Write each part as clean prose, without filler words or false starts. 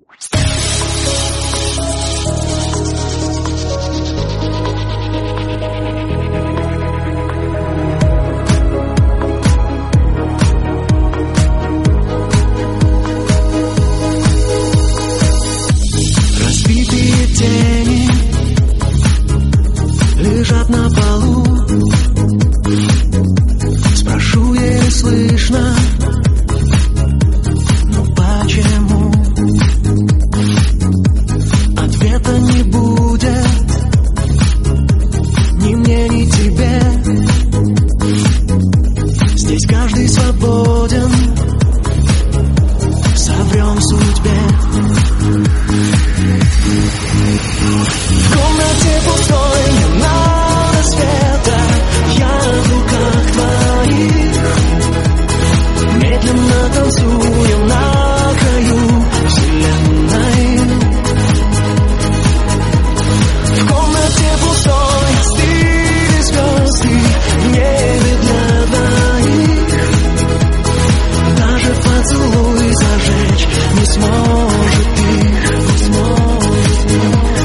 Разбитые тени лежат на полу. Спрошу, еле слышно, но почему? Ответа не будет ни мне, ни тебе. Здесь каждый свободен, соврем судьбе. В комнате пустой, не надо света, я в руках твоих. Медленно танцуем на краю вселенной. В комнате пустой остыли звезды в небе для двоих. Даже поцелуй зажечь не сможет их, не сможет их.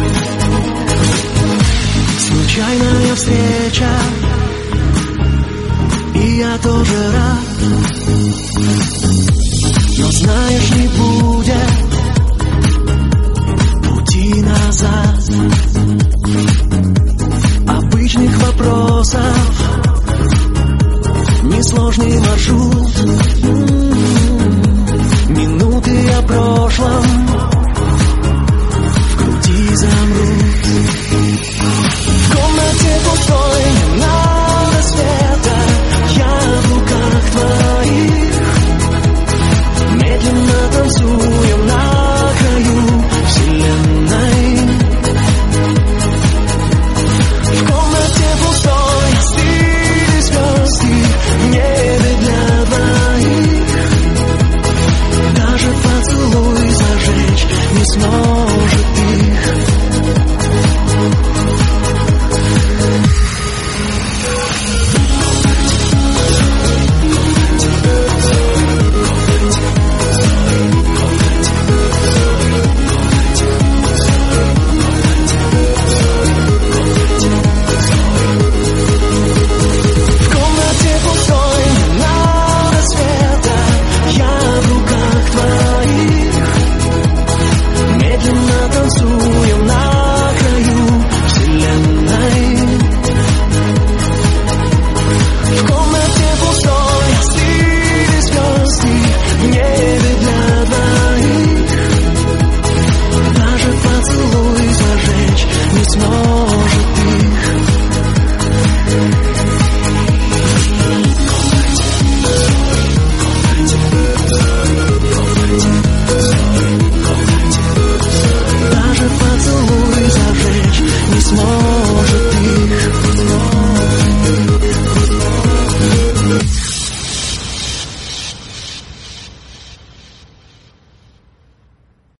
Случайная встреча, и я тоже рад. Но знаешь, не буду